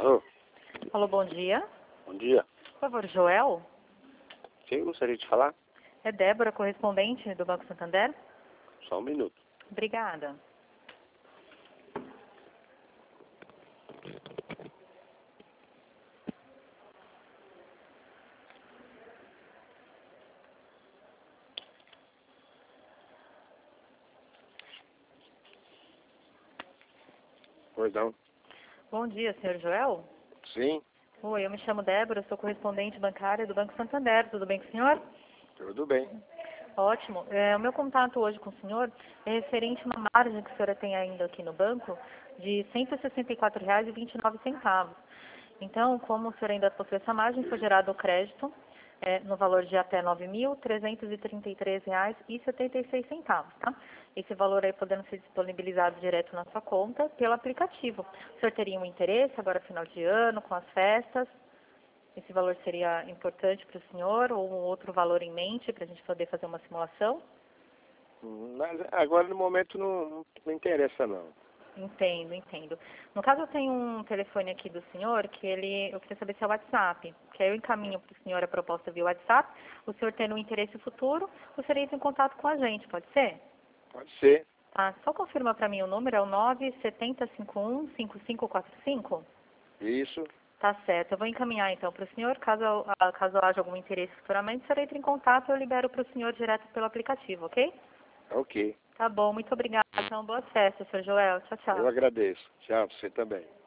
Alô? Alô, bom dia. Bom dia. Por favor, Joel? Quem gostaria de falar? É Débora, correspondente do Banco Santander? Só um minuto. Obrigada. Pois não. Bom dia, senhor Joel? Sim, Oi, eu me chamo Débora, sou correspondente bancária do Banco Santander. Tudo bem com o senhor? tudo bem. Ótimo. O meu contato hoje com o senhor é referente a uma margem que a senhora tem ainda aqui no banco de R$ 164,29. Então, como o senhor ainda possui essa margem, foi gerado o crédito no valor de até R$ 9.333,76, tá? Esse valor aí podendo ser disponibilizado direto na sua conta pelo aplicativo. O senhor teria um interesse agora final de ano, com as festas? Esse valor seria importante para o senhor ou um outro valor em mente para a gente poder fazer uma simulação? Mas agora no momento não interessa não. Entendo, entendo. No caso, eu tenho um telefone aqui do senhor que eu queria saber se é o WhatsApp, que aí eu encaminho para o senhor a proposta via WhatsApp. O senhor tendo um interesse futuro, o senhor entra em contato com a gente, pode ser? Pode ser. Tá, só confirma para mim o número, é o 97051-5545? Isso. Tá certo, eu vou encaminhar então para o senhor, caso haja algum interesse futuramente, o senhor entre em contato e eu libero para o senhor direto pelo aplicativo, ok? Ok. Tá bom, muito obrigada. Então, boas festas, senhor Joel. Tchau, Eu tchau. agradeço. Tchau, você também.